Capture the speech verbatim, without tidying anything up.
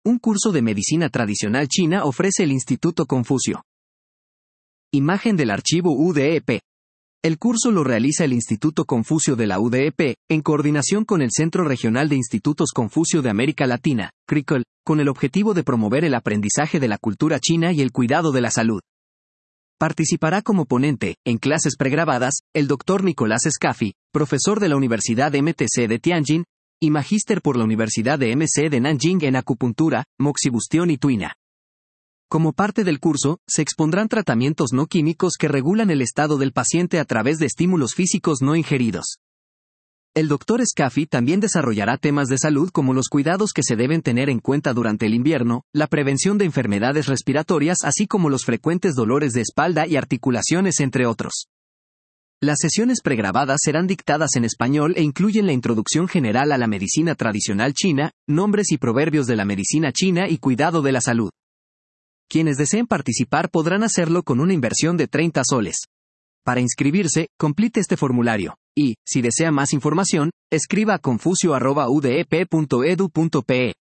Un curso de medicina tradicional china ofrece el Instituto Confucio. Imagen del archivo U D E P. El curso lo realiza el Instituto Confucio de la U D E P, en coordinación con el Centro Regional de Institutos Confucio de América Latina, C R I C L, con el objetivo de promover el aprendizaje de la cultura china y el cuidado de la salud. Participará como ponente, en clases pregrabadas, el doctor Nicolás Escafi, profesor de la Universidad M T C de Tianjin, y magíster por la Universidad de M C de Nanjing en acupuntura, moxibustión y tuina. Como parte del curso, se expondrán tratamientos no químicos que regulan el estado del paciente a través de estímulos físicos no ingeridos. El doctor Escafi también desarrollará temas de salud como los cuidados que se deben tener en cuenta durante el invierno, la prevención de enfermedades respiratorias así como los frecuentes dolores de espalda y articulaciones entre otros. Las sesiones pregrabadas serán dictadas en español e incluyen la introducción general a la medicina tradicional china, nombres y proverbios de la medicina china y cuidado de la salud. Quienes deseen participar podrán hacerlo con una inversión de treinta soles. Para inscribirse, complete este formulario, y, si desea más información, escriba a confucio arroba u d e p punto e d u punto p e.